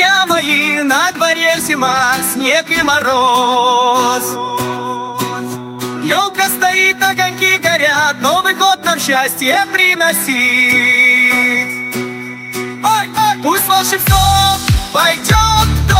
Друзья мои, на дворе зима, снег и мороз. Елка стоит, огоньки горят, Новый год нам счастье приносит. Ой, ой, пусть волшебство пойдет